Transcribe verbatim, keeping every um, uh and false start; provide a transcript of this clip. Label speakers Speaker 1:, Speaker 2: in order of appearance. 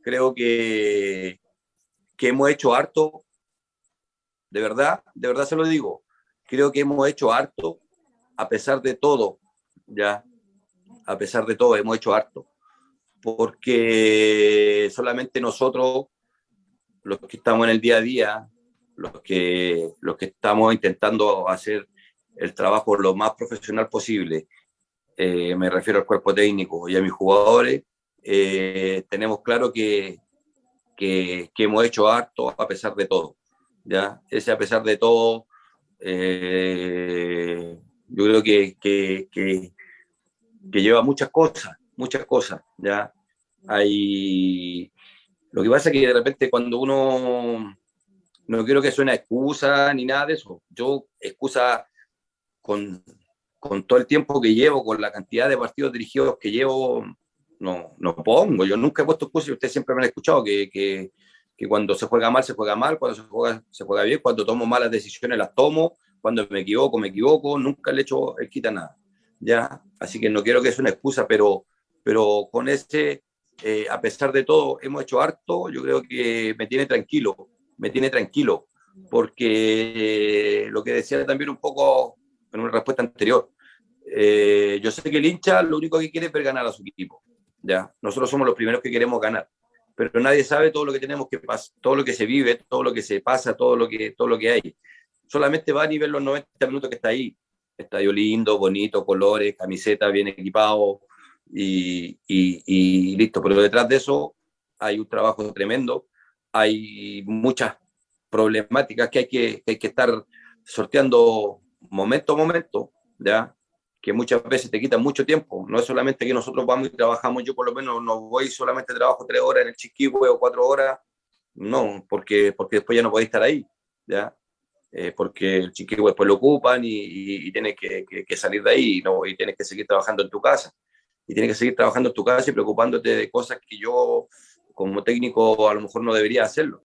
Speaker 1: Creo que, que hemos hecho harto, de verdad, de verdad se lo digo. Creo que hemos hecho harto a pesar de todo, ya, a pesar de todo, hemos hecho harto. Porque solamente nosotros, los que estamos en el día a día, los que, los que estamos intentando hacer el trabajo lo más profesional posible, eh, me refiero al cuerpo técnico y a mis jugadores, eh, tenemos claro que, que, que, hemos hecho harto a pesar de todo. ¿Ya? Ese a pesar de todo, eh, yo creo que, que, que, que lleva muchas cosas, muchas cosas. ¿Ya? Hay... Lo que pasa es que de repente cuando uno, no quiero que suene a excusa ni nada de eso, yo excusa con, con todo el tiempo que llevo, con la cantidad de partidos dirigidos que llevo, no, no pongo. Yo nunca he puesto excusas y ustedes siempre me han escuchado que, que, que cuando se juega mal, se juega mal, cuando se juega, se juega bien, cuando tomo malas decisiones las tomo, cuando me equivoco, me equivoco, nunca le echo el quita nada. ¿Ya? Así que no quiero que sea una excusa, pero, pero con ese, eh, a pesar de todo, hemos hecho harto, yo creo que me tiene tranquilo, me tiene tranquilo, porque eh, lo que decía también un poco en una respuesta anterior, eh, yo sé que el hincha lo único que quiere es ver ganar a su equipo, ¿ya? Nosotros somos los primeros que queremos ganar, pero nadie sabe todo lo que tenemos que pasar, todo lo que se vive, todo lo que se pasa, todo lo que, todo lo que hay. Solamente va a nivel los noventa minutos que está ahí. Estadio lindo, bonito, colores, camiseta bien equipado y, y, y listo. Pero detrás de eso hay un trabajo tremendo, hay muchas problemáticas que hay que, que, hay que estar sorteando momento a momento, ¿ya? Que muchas veces te quitan mucho tiempo. No es solamente que nosotros vamos y trabajamos, yo por lo menos no voy solamente trabajo tres horas en el Chiquihue o cuatro horas, no, porque, porque después ya no podéis estar ahí, ¿ya? Eh, porque el Chiquihue después lo ocupan y, y, y tienes que, que, que, salir de ahí, ¿no? Y tienes que seguir trabajando en tu casa. Y tienes que seguir trabajando en tu casa y preocupándote de cosas que yo como técnico a lo mejor no debería hacerlo.